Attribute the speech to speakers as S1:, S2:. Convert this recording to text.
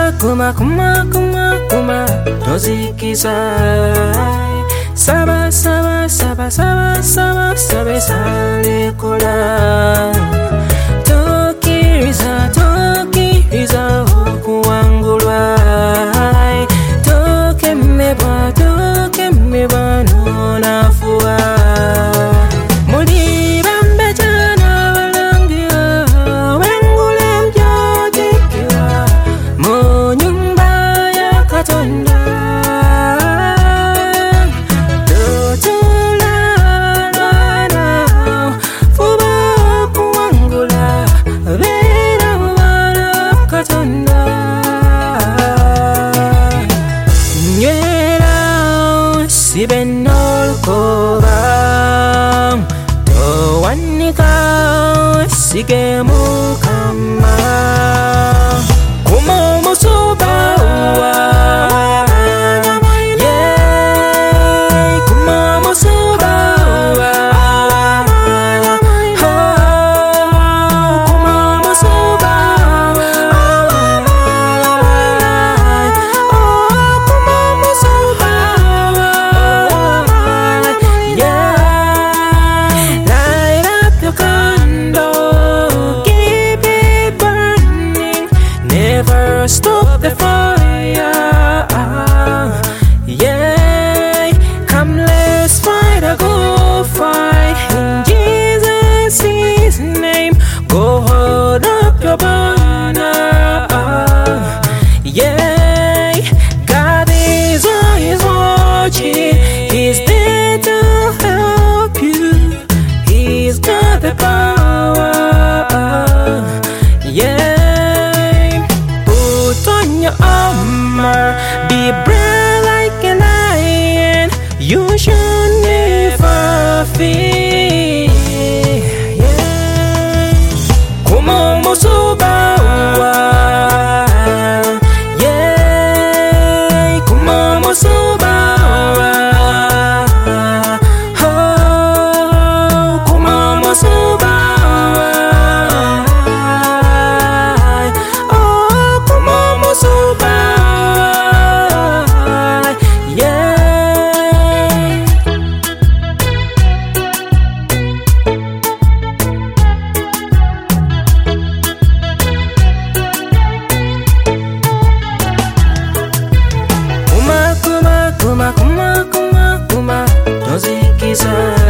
S1: kuma kuma kuma kuma tozikizai saba saba saba saba saba saba sale kola tokiriza tokiriza okuwangulwa tokemeba tokemeba nonafuwa Sibenolkoba towanika sigemukama kumomusubawa yeah kumomusubawa stop the fire, yeah. Come, let's fight a good fight in Jesus' name. Go hold up your banner, yeah. God is always watching. He's there to help you. He's got the power, yeah. Armor, be brave like a lion. You should never fear. Yeah. Kumomusubawa. Yeah. Kumomusubawa. Oh, kumomusubawa. Kuma kuma kuma kuma kuma tozikizai